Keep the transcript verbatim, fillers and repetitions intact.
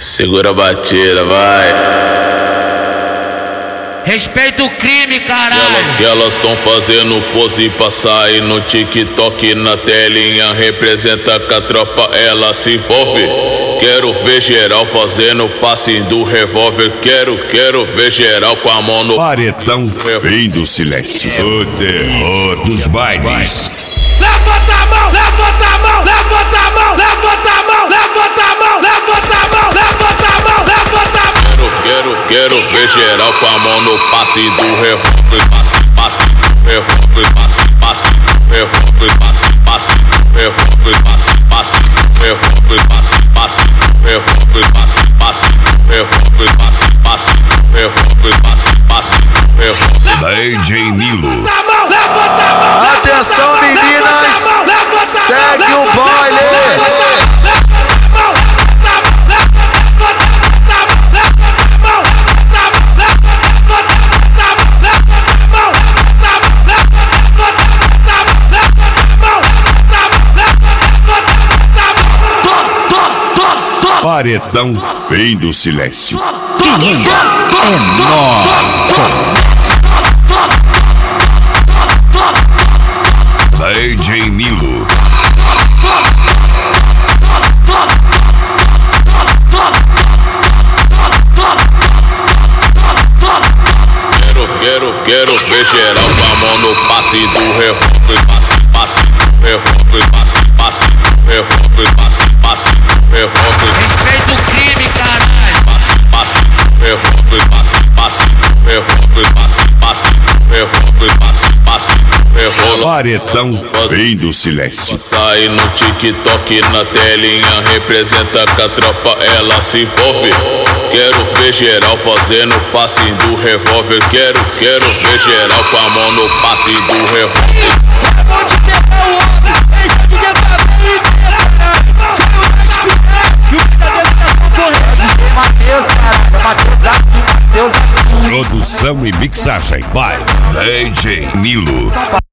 Segura a batida, vai. Respeita o crime, caralho. Elas que elas tão fazendo pose pra sair no TikTok, na telinha representa que a tropa ela se envolve. Quero ver geral fazendo passe do revólver. Quero, quero ver geral com a mão no paredão. Vem do silêncio, o terror dos bailes. Levanta a mão, levanta a mão, levanta a mão, levanta a mão, levanta a mão, levanta a mão, levanta a mão, levanta a mão. Quero, quero ver geral com a mão no passe do revólver. Passe, passe, revólver, passe, passe, revólver, passe, passe, revólver, passe, passe, revólver, passe, passe, revólver, passe, passe, revólver, passe, passe, revólver, passe, passe, revólver. D J Nilo. Atenção, meninas, segue o baile. Paredão vem do silêncio. Quem manda é nós. D J Nilo. Quero, quero, quero ver geral com a mão no passe do revólver. Passe, passe, revólver, passe, passe, revólver, passe, passe, revólver. Respeita o crime, caralho. Passe, passe, revólver, passe, passe, revólver, passe, passe, revólver, passe, passe, revólver. Paredão vem do silêncio. Sai no TikTok, na telinha representa que a tropa ela se envolve. Quero ver geral fazendo passe do revólver. Quero, quero ver geral com a mão no passe do revólver. Onde quer é o homem, esse aqui é pra ver inteiro. Se eu respirar, não precisa dessa concorrência. Mateus, caralho. Mateus da Silva, Mateus da Silva. Produção e mixagem by D J Nilo.